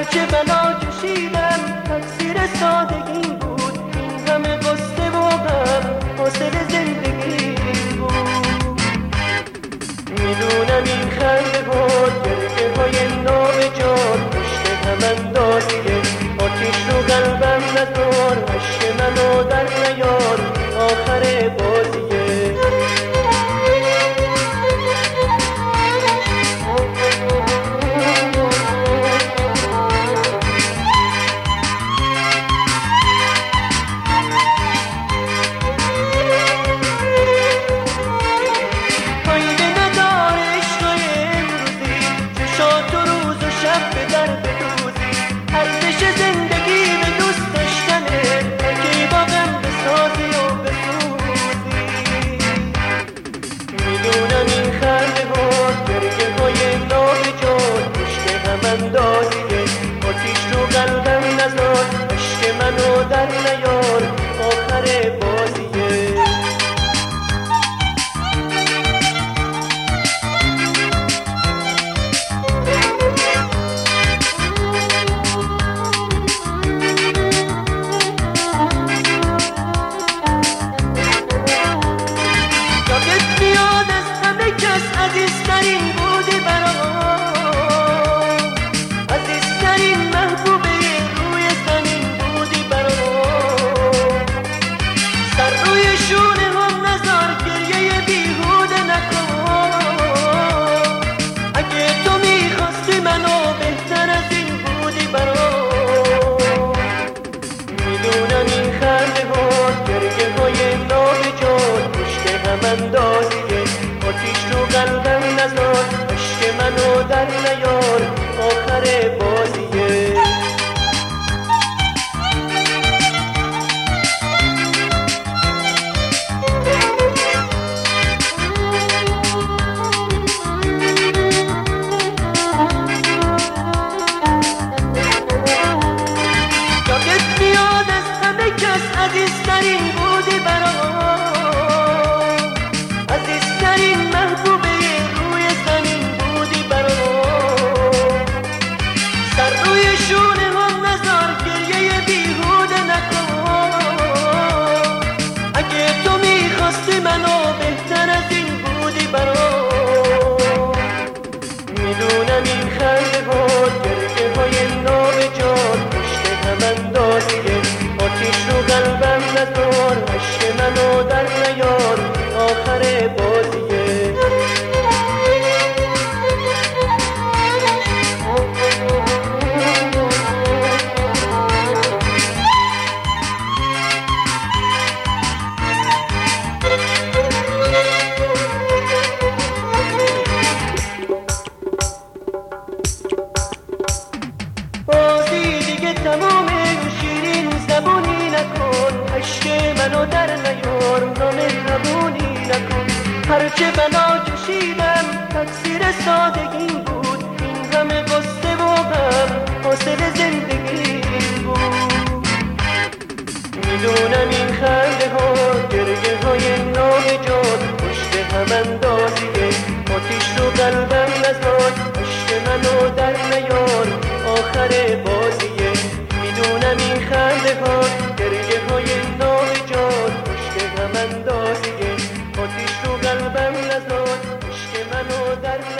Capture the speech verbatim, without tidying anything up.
هرچه بلا کشیدم تقصیر سادگی بود، این همه قصه و غم حاصل زندگی بود. میدونم این خنده بود گریه های نابجا پشت هم اندازیه، آتیش رو قلبم نذار، عشق منو در نیار، آخر بازیه. آتیش رو قلبم نذار، عشق منو در نیار، آخر بازیه. یادت میاد از همه کس عزیزترین بودی برام، اندازیه، آتیش رو قلبم نذار، عشق منو در نیار، آخر بازیه. یادت میاد از همه کس عزیزترین بودی برام، عزیزترین محبوبه روی زمین بودی برام. سر روی شونه هم نذار، گریه بیهوده نکن، اگه تو میخواستی منو بهتر از این بودی برام. میدونم این خنده بود گریه های نابجا پشت هم اندازیه، آتیش رو قلبم نذار، عشق منو در نیار، آخر بازیه. بازی دیگه تمومه، شیرین زبونی نکن، عشق منو در نیار، نامهربونی نکن. هرچه بلا کشیدم تقصیر سادگی بود، این همه قصه و غم حاصل زندگی بود. میدونم این خنده ها گریه های نابجا پشت هم اندازیه، آتیش رو قلبم نذار، عشق منو در نیار، آخر بازیه. میدونم این خنده ها گریه های نابجا پشت هم اندازیه، آتیش رو قلبم نذار، عشق منو در